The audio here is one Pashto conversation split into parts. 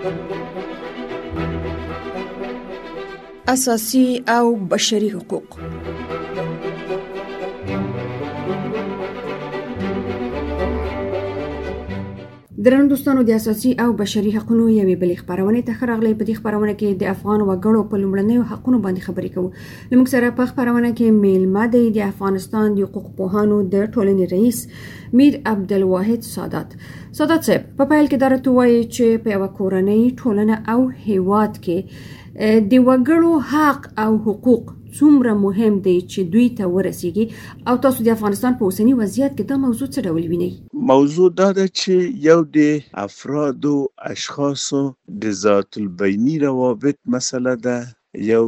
اساسي او بشري حقوق. درنو دوستانو، د اساسي او بشري حقوقو یوې بلې خبرونه ته راغلي. په دې خبرونه کې د افغان وګړو په لومړنیو حقوقو باندې خبرې کوو. لمک سره په خبرونه کې میلمه دی د افغانستان د حقوق پوهانو د ټولنې رئیس میر عبدالواحد سادات. سادات صاحب، په پیل کې درته وایي چې په یو کورنۍ ټولنه او هیواد کې د وګړو حق او حقوق څومره مهم دی چې دوی ته ورسیږي، او تاسو د افغانستان په اوسنی وضعیت کې دا موضوع څه ډول وینئ؟ موضوع دا ده چې یو د افرادو اشخاصو د ذات البینی روابط مسله ده، یو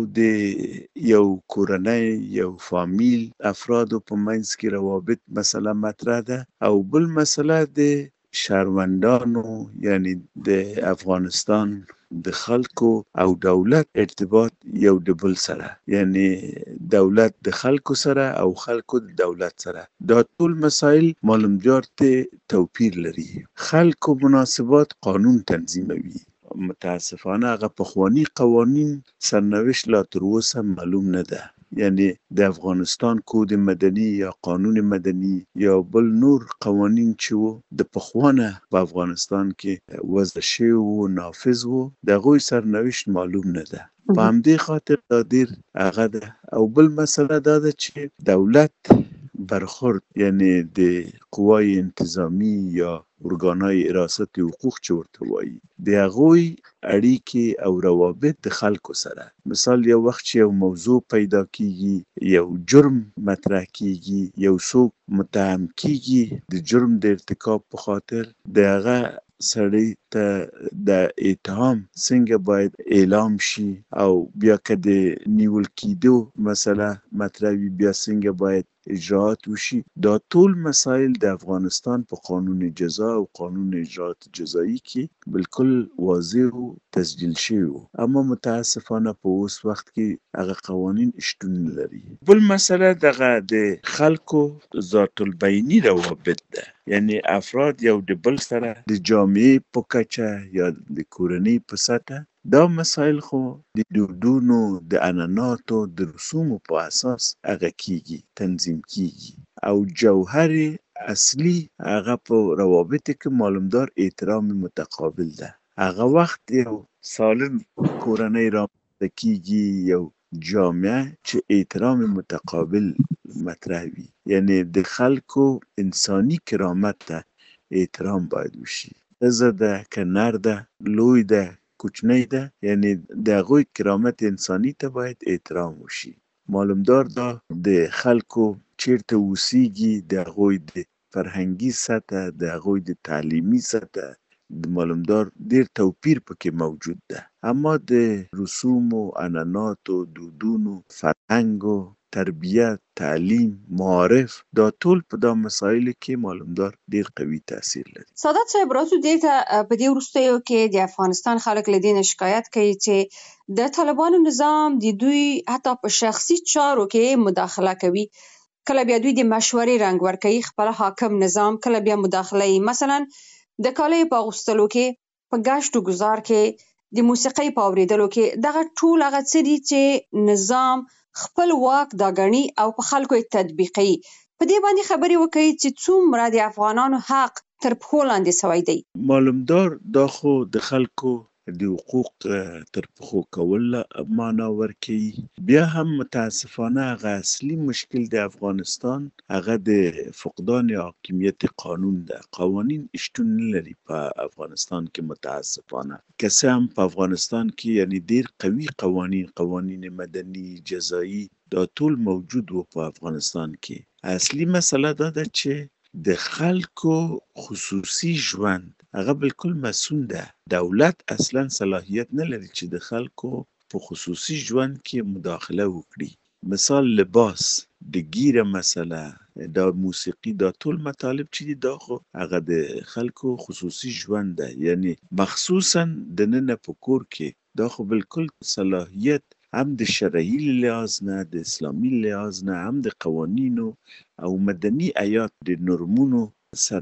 د یو کورنۍ یو فامیل افرادو په منځ کې روابط مسله مطرح ده، او بل مسله د شهروندانو یعنی د افغانستان د خلکو او دولت ارتباط یو د بل سره، یعنی دولت د خلکو سره او خلکو د دولت سره. دا ټول مسائل معلومدار ته توپیر لري. خلکو مناسبات قانون تنظیموي. متاسفانه هغه پخوانی قوانین سرنوشت لا تر اوسه معلوم نه ده، یعنی د افغانستان کود مدني یا قانون مدني یا بل نور قوانین چې وو د پخوانه په افغانستان کې وضع شوي وو، نافذ وو، د هغوی سرنوشت معلوم نه ده. په همدې خاطر دا ډیر هغه ده. او بل مسله دا ده چې دولت برخورد، یعنی د قوای انتظامی یا ارګانهای حراست حقوق چې ورته وایي، د هغوی اړیکې او روابط د خلکو سره. مثال یو وخت چې یو موضوع پیدا کیږي، یو جرم مطرح کیږي، یو څوک متهم کیږي د جرم د ارتکاب په خاطر، د هغه سړی ته د اتهام څنګه باید اعلام شي، او بیا که د نیول کیدو مسله مطرح وي بیا څنګه باید اجراعات وشي. دا ټول مسائل د افغانستان په قانون جزا او قانون اجراعات جزایی کې بالکل واضح او تسجیل شوی، اما متاسفانه په اوس وخت کې هغه قوانین شتون لري. بل مسله دغه د خلکو ذات البینی روابط ده، یعنی افراد یو د بل سره د جامعې په کچه یا د کورنۍ په سطح. دا مسائل خو د دودونو د عنعناتو د رسومو په اساس هغه کیږي، تنظیم کیږي، او جوهر اصلي هغه په روابط کې معلومدار احترام متقابل ده. هغه وخت یو سالم کورنۍ رامنځته کیږي، یو جامعه چې احترام متقابل مطرح وي، یعنی د خلکو انسانی کرامت ته احترام باید وشي. ښځه ده که نر ده، لوی ده کوچنی ده، یعنی د هغوی کرامت انسانی ته باید احترام وشي. معلومدار دا د خلکو چیرته اوسیږي، د هغوی د فرهنګي سطح، د هغوی د تعلیمي سطح، د معلومدار ډیر توپیر پکې موجود ده. اما د رسوم و عنعناتو، دودونو، فرهنګو، تربیت، تعلیم، معارف، دا ټول په دا مسایلو کې معلومدار ډیر قوي تاثیر لري. سادات صاحب، راځو دې ته په دې وروستیو کې د افغانستان خلک له دې نه شکایت کوي چې د طالبانو نظام د دوی حتی په شخصي چارو کې مداخله کوي. کله بیا دوی د مشورې رنګ ورکوي، خپل حاکم نظام کله بیا مداخله کوي. مثلا د کالیو په اغوستلو کې، په ګشت و ګذار کې، د موسیقۍ په اورېدلو کې، دغه ټول هغه څه دي چې نظام خپل واک دا ګڼي او په خلکو یې تطبیقوي. په دې باندې خبرې وکړي چې څومره د افغانانو حق تر پښو لاندې سوی دی. معلومدار دا خو د خلکو د حقوق تر پښو کول معنا ورکوي. بیا هم متاسفانه هغه اصلي مشکل د افغانستان هغه د فقدان حاکمیت قانون ده. قوانین شتون نه لري په افغانستان کې متاسفانه. که څه هم په افغانستان کې یعنی ډیر قوي قوانین مدني، جزایی، دا ټول موجود وو په افغانستان کې. اصلي مسله دا ده چې د خلکو خصوصي ژوند هغه بالکل مسئول ده. دولت اصلا صلاحیت نه لري چې د خلکو په خصوصي ژوند کې مداخله وکړي. مثال لباس، د ګیره مسله، دا موسیقي، دا ټول مطالب چې دي دا خو هغه د خلکو خصوصي ژوند ده، یعنی مخصوصا د نن په کور کې دا خو بالکل صلاحیت هم د شرعي لحاظ نه، د اسلامي لحاظ نه، هم د قوانینو او مدني آیات د نورمونو سره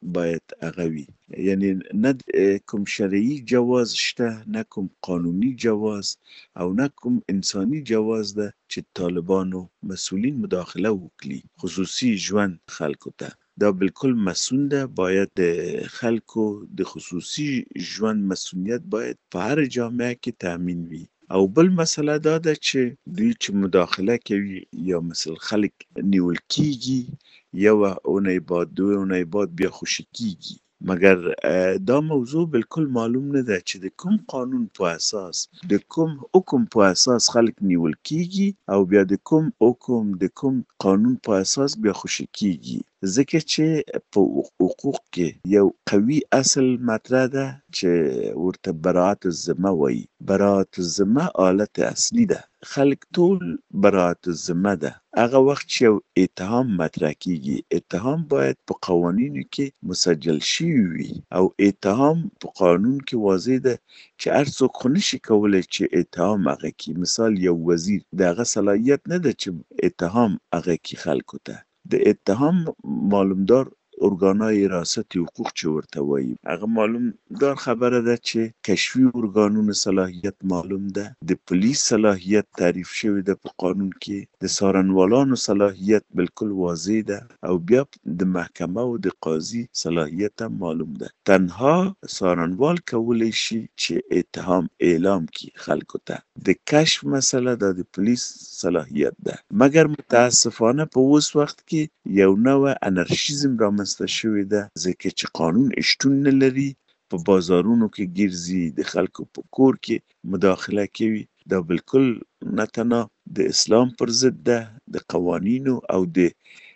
باید هغه وي. یعنی نه کوم شرعي جواز شته، نه کوم قانوني جواز او نه کوم انساني جواز ده چې طالبانو مسؤلین مداخله وکړي خصوصي ژوند خلکو ته. دا بالکل مسئول ده. باید د خلکو د خصوصي ژوند مسئولیت باید په هر جامعه کې تامین وي. او بل مسله دا ده چې دوی چې مداخله کوي یا مثل خلک نیول کیږي، یو اونۍ بعد، دوه اونۍ بعد بیا خوشي کیږي. مګر دا موضوع بالکل معلوم نه ده چې د کوم قانون په اساس، د کوم حکم په اساس خلک نیول کیږي او بیا د کوم حکم، د کوم قانون په اساس بیا خوشي کیږي. ځکه چې په حقوق کې یو قوي اصل مطرح ده چې ورته براءت الذمه وایي. براءت الذمه حالت اصلي ده. خلک ټول براءت الذمه ده. هغه وخت چې یو اتهام مطرح کیږي، اتهام باید په قوانینو کې مسجل شوی وي او اتهام په قانون کې واضح ده چې هر څوک خو نشي کولی چې اتهام هغه کی. مثال یو وزیر دغه صلاحیت نه ده چې اتهام هغه کی خلکو ته. د اتهام معلومدار ارګانای ریاست حقوق چې ورته وایي، هغه معلومدار خبره ده چې کشفي ارګانونو صلاحیت معلوم ده، د پولیس صلاحیت تعریف شوی ده په قانون کې، د څارنوالانو صلاحیت بالکل واضح ده او بیا د محکمه او د قاضي صلاحیت هم معلوم ده. تنها څارنوال کولی شي چې اتهام اعلام کی خلکو ته. د کشف مسله د پولیس صلاحیت ده. مګر متاسفانه په اوس وخت کې یو نوع انارشیزم رامنځته شوی ده، ځکه چې قانون شتون نه لري. په بازارونو کې ګرځي، د خلکو په کور کې مداخله کوي. دا بالکل نه تنها د اسلام پر ضد ده، د قوانینو او د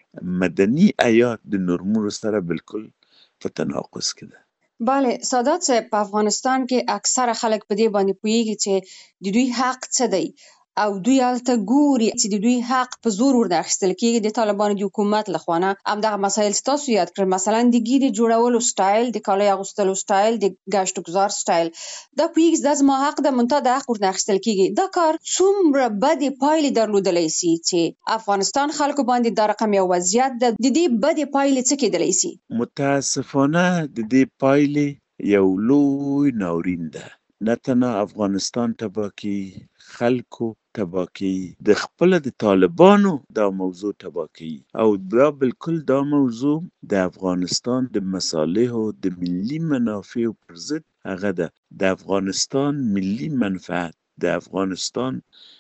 مدني حیات د نورمونو سره بالکل په تناقض کې ده. بله سادات صاحب، په افغانستان کې اکثره خلک په دې باندې پوهیږي چې د دوی حق څه دی او دوی هلته ګوري چې د دوی حق په زور ورنه اخیستل کېږي د طالبانو د حکومت له خوا نه. همدغه مسایل ستاسو یاد کړل، مثلا د ګیرې جوړولو سټایل، د کالیو اغوستلو سټایل، د ګشت و ګذار سټایل. دا پوهیږي دا زما حق ده، منتها د حق ورنه اخیستل کېږي. دا کار څومره بدې پایلې درلودلی سي چې افغانستان خلکو باندې دا رقم یو وضعیت ده، د دې بدې پایلې څه کېدلی سي؟ متاسفانه د دې پایلې یو لوی ناورین ده. نه تنها افغانستان تباه کوي، خلکو تباه کوي، د خپله د طالبانو دا موضوع تباه کوي. او دا بالکل دا موضوع د افغانستان د مصالحو د ملي منافعو پر ضد هغه ده. د افغانستان ملي منفعت، د افغانستان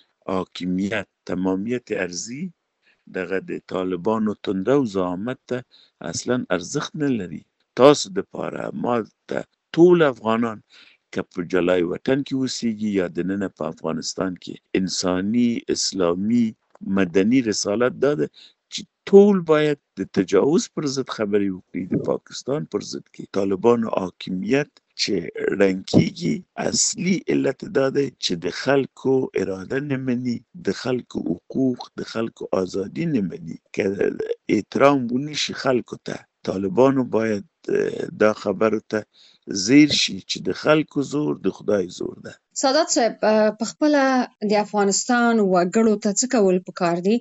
حاکمیت، تمامیت ارضي دغه د طالبانو تندرو زعامت ته اصلا ارزښت نه لري. تاسو د پاره ما ته ټول افغانان که په جلای وطن کې اوسېږي یا دننه په افغانستان کې، انساني، اسلامي، مدني رسالت دا ده چې ټول باید د تجاوز پر ضد خبرې وکړي. د پاکستان پر ضد کې طالبانو حاکمیت چې ړنګ کېږي، اصلي علت دا دی چې د خلکو اراده نه مني، د خلکو حقوق، د خلکو ازادي نه مني. که احترام ونشي خلکو ته، طالبانو باید دا خبرو ته زیر شي چې د خلکو زور د خدای زور ده. سادات صاحب، په خپله د افغانستان وګړو ته څه کول پکار دي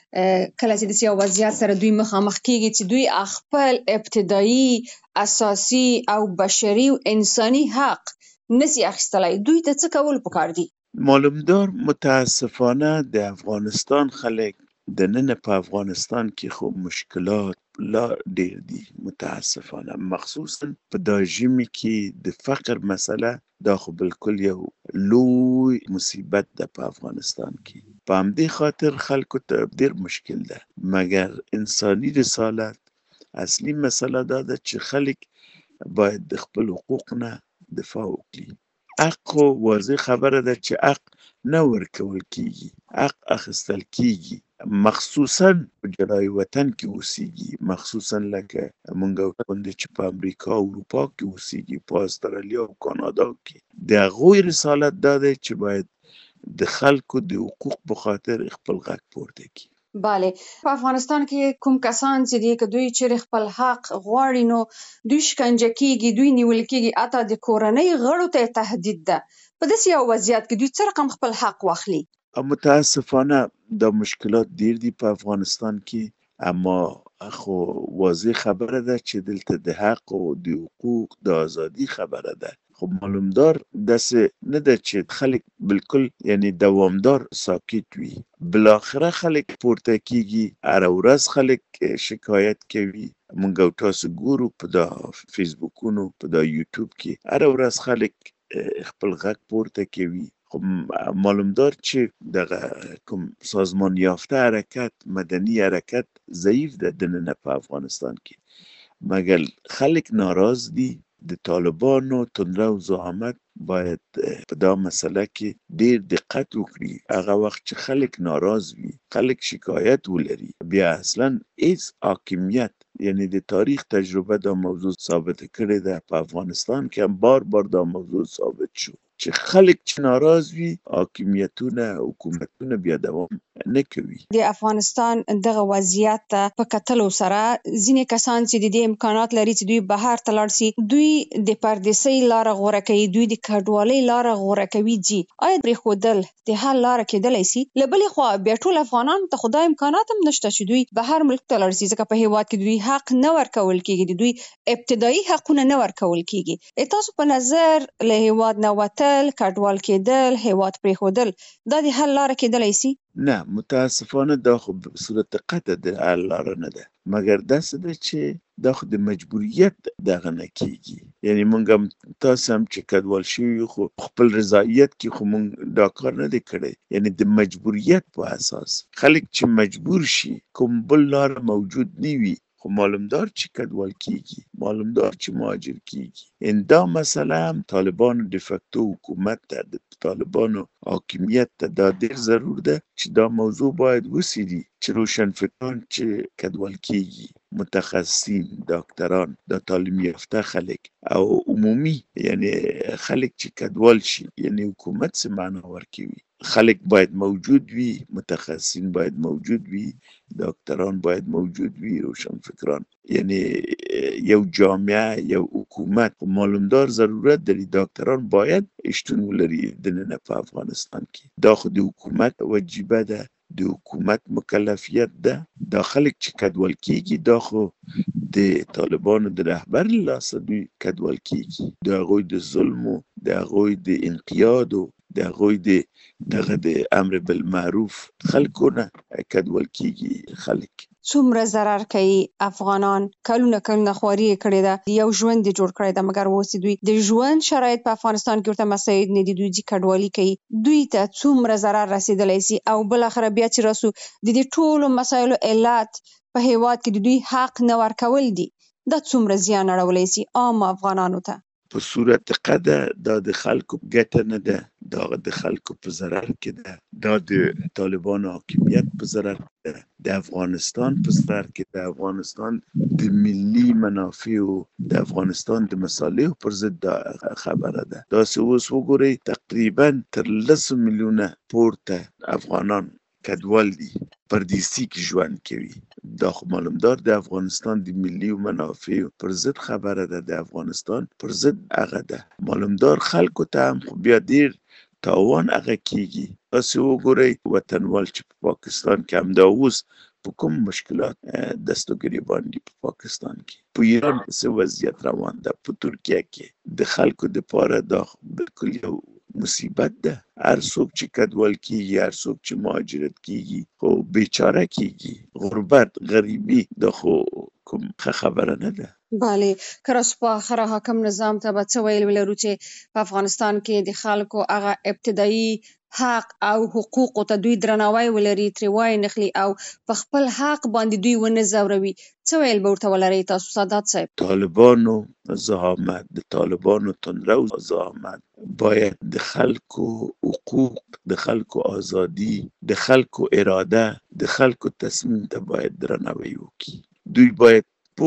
کله چې د یو وضعیت سره دوی مخامخ کیږي چې دوی خپل ابتدایي، اساسي او بشري او انساني حق نسی اخیستلی؟ دوی ته څه کول پکار دي؟ معلومدار متاسفانه د افغانستان خلک د نن په افغانستان کې خو مشکلات لا ډیر دي متاسفانه، مخصوصا په دا ژمي کې د فقر مسله دا خو بالکل یو لوی مصیبت ده په افغانستان کې. په همدې خاطر خلکو ته ډیر مشکل ده. مګر انساني رسالت اصلي مسله دا ده چې خلک باید د خپل حقوق نه دفاع وکړي. حق خو واضح خبره ده چې حق نه ورکول کیږي، حق اخیستل کیږي. مخصوصا په جلای وطن کې اوسېږي، مخصوصا لکه مونږ غوندې چې په امریکا او اروپا کې اوسېږي، په استرالیا او کانادا کې. د هغوی رسالت دا دی چې باید د خلکو د حقوق په خاطر خپل غږ پورته کړي. بله، په افغانستان کې کوم کسان چې دي که دوی چیرې خپل حق غواړي نو دوی شکنجه کیږي، دوی نیول کیږي، حتی د کورنۍ غړو ته تهدید ده. په داسې یو وضعیت کې دوی څه رقم خپل حق واخلي؟ متاسفانه دا مشکلات ډیر دي په افغانستان کې، اما خو واضح خبره ده چې دلته د حق او د حقوق د ازادي خبره ده. خو معلومدار داسې نه ده چې خلک بالکل یعنی دوامدار ساکت وي. بالاخره خلک پورته کیږي، هر ورځ خلک شکایت کوي. مونږ او تاسو ګورو په دا فیسبوکونو، په دا یوټیوب کې هر ورځ خلک خپل غږ پورته کوي. خو معلومدار چې دغه کوم سازمان یافته حرکت، مدني حرکت ضعیف ده دننه په افغانستان کې، مګر خلک ناراض دي. د طالبانو تندره او زعامت باید په دا مسله کې ډیر دقت وکړي. هغه وخت چې خلک ناراض وي، خلک شکایت ولري، بیا اصلا هیڅ حاکمیت، یعنی د تاریخ تجربه دا موضوع ثابت کړی ده. په افغانستان کې هم بار بار دا موضوع ثابت شو چې خلک چې ناراض وي، حاکمیتونه، حکومتونه بیا دوام نه کوي. د افغانستان دغه وضعیت ته په کتلو سره ځینې کسان چې د دې امکانات لري چې دوی بهر ته لاړ شي، دوی د پردیسۍ لاره غوره کوي، دوی د کډوالۍ لاره غوره کوي. آیا پرېښودل د حل لاره کېدلی شي؟ له بلې خوا بیا ټول افغانانو ته خو دا امکانات هم نشته چې دوی بهر ملک ته لاړ شي، ځکه په هېواد کې دوی حق نه ورکول کېږي، د دوی ابتدایي حقونه نه ورکول کېږي. تاسو په نظر له هېواد نه وتل، کډوال کېدل، هېواد پرېښودل دا د حل لاره کېدلی شي؟ نه، متاسفانه دا خو به صورت قطع د حل لاره نه ده، مګر داسې ده چې دا خو د مجبوریت دغه نه کېږي. یعنی مونږ هم تاسو هم چې کډوال شوي یو، خو خپل رضایت کې خو مونږ دا کار نه دی کړی. یعنی د مجبوریت په اساس خلک چې مجبور شي، کوم بل لار موجود نه وي، خو معلومدار چې کډوال کیږي، معلومدار چې مهاجر کیږي. ان دا مسله هم طالبانو د فکتو حکومت ته، د طالبانو حاکمیت ته دا ډیر ضرور ده چې دا موضوع باید وڅېړي، چې روشنفکران چې کډوال کیږي، متخصصین، ډاکټران، د تعلیم یافته خلک او عمومي یعنی خلک چې کډوال شي، یعنی حکومت څه معنا ورکوي. خلک باید موجود وي، متخصصین باید موجود وي، ډاکټران باید موجود وي، روشنفکران. یعنی یو جامعه، یو حکومت معلومدار ضرورت داري. ډاکټران باید شتون ولري دننه په افغانستان کې. دا خو د حکومت وجیبه ده، د حکومت مکلفیت ده. دا خلک چې کډوال کیږي، دا خو د طالبانو د رهبر له لاسه دوی کډوال کیږي، د هغوی د ظلمو، د هغوی د انقیادو، د هغوی د امر بالمعروف خلکو نه کډوال کیږي. خلک څومره ضرر کوي افغانان، کلونه خواري یې کړې ده، یو ژوند یې جوړ کړی ده، مګر اوس دوی د ژوند شرایط په افغانستان کې ورته مساعد نه دي، دوی کډوالي کوي. دوی ته څومره ضرر رسېدلی سي؟ او بالاخره بیا چې راسو د دې ټولو مسایلو علت په هېواد کې د دوی حق نه ورکول دي، دا څومره زیان اړولی سي عام افغانانو ته؟ په صورت قده دا د خلکو ګټه نه ده، دا د خلکو په ضرر کې ده، دا د طالبانو حاکمیت په ضرر کې ده، د افغانستان په ضرر کې ده، افغانستان د ملي منافعو، د افغانستان د مصالحو پر ضد دا خبره ده. دا اوس وګورئ تقریبا تر 10 میلیونه پورته افغانان کډوال دي، پردیسي کې ژوند کوي. دا خو معلومدار د افغانستان د ملي منافعو پر ضد خبره ده، د افغانستان پر ضد هغه ده. معلومدار خلکو ته هم خو بیا ډیر تاوان هغه کیږي. تاسو وګورئ وطنوال چې په پاکستان کې هم دا اوس په کوم مشکلات دستګریبان دي په پاکستان کې، په ایران کې څه وضعیت روان ده، په ترکیه کې د خلکو د پاره دا بالکل یو مصیبت ده. هر څوک چې کډوال کیږي، هر څوک چې مهاجرت کیږي، خو بیچاره کیږي. غربت، غریبی دا خو کوم خبره نه ده. بله، که راسو په آخره حاکم نظام ته به څه ویل ولرو چې په افغانستان کې د خلکو هغه ابتدایي حق او حقوقو ته دوی درناوی ولري، ترې وای نخلي او په خپل حق باندې دوی ونه ځوروي، څه ویل به ورته ولرئ تاسو سادات صاحب؟ طالبانو زعامت، د طالبانو تندره او زعامت باید د خلکو حقوق، د خلکو ازادي، د خلکو اراده، د خلکو تصمیم ته باید درناوی وکړي. دوی باید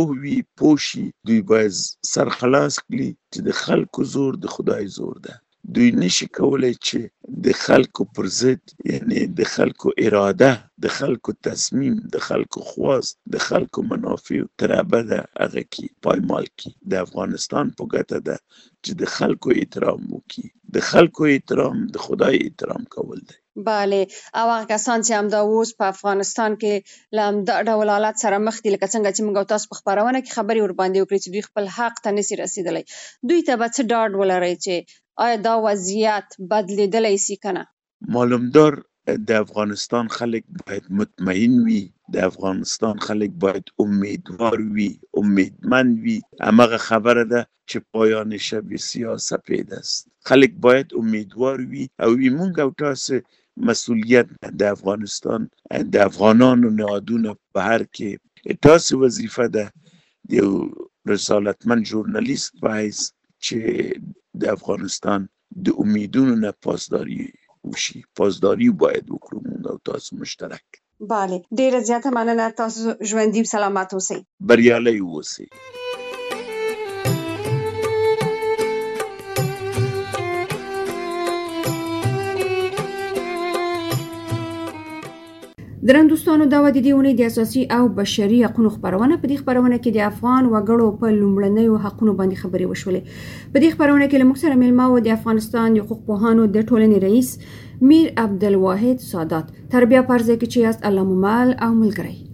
پوشي، دوی باید سرخلاص کړي چې د خلکو زور د خدای زور ده. دوی نشي کولای چې د خلکو پر ضد، یعنی د خلکو اراده، د خلکو تصمیم، د خلکو خواست، د خلکو منافع تر ابده هغه کې پایمال کی. د افغانستان په ګټه ده چې د خلکو احترام وکړي، د خلکو احترام، د خدای احترام کول دی. بله، او هغه کسان چې همدا اوس په افغانستان کې له همدا ډول حالت سره مخ دي، لکه څنګه چې موږ او تاسو په خپرونه کې خبرې ورباندې وکړې چې دوی خپل حق ته نشي رسېدلی، دوی ته به څه ډاډ ولرئ چې آیا دا وضعیت بدلیدلی سي که نه؟ معلومدار د افغانستان خلک باید مطمئن وي، د افغانستان خلک باید امیدوار وي، امیدمند وي. همغه خبره ده چې پایان شب سیاه سپید است. خلک باید امیدوار وي او موږ او تاسو مسئولیت د افغانستان د افغانانو نهادونو په هر کې تاسو وظیفه ده د یو رسالتمند ژورنالیست په حیث چې د افغانستان د امیدونو نه پاسداری وشي. پاسداری باید وکړو موږ او تاسو مشترک. بله، ډیره زیاته مننه. تاسو ژوندي سلامت اوسئ. بریالي اوسئ. درنو دوستانو، دا د دې اونۍ د اساسي او بشري حقوقو خبرونه. په دې خبرونه کې د افغان وګړو په لومړنیو حقوقو باندې خبرې وشولې. په دې خبرونه کې له موږ سره میلمه و د افغانستان د حقوق پوهانو د ټولنې رئیس میر عبدالواحد سادات. تر بیا په ارزه کې چې یاست، الله مو مل او ملګری.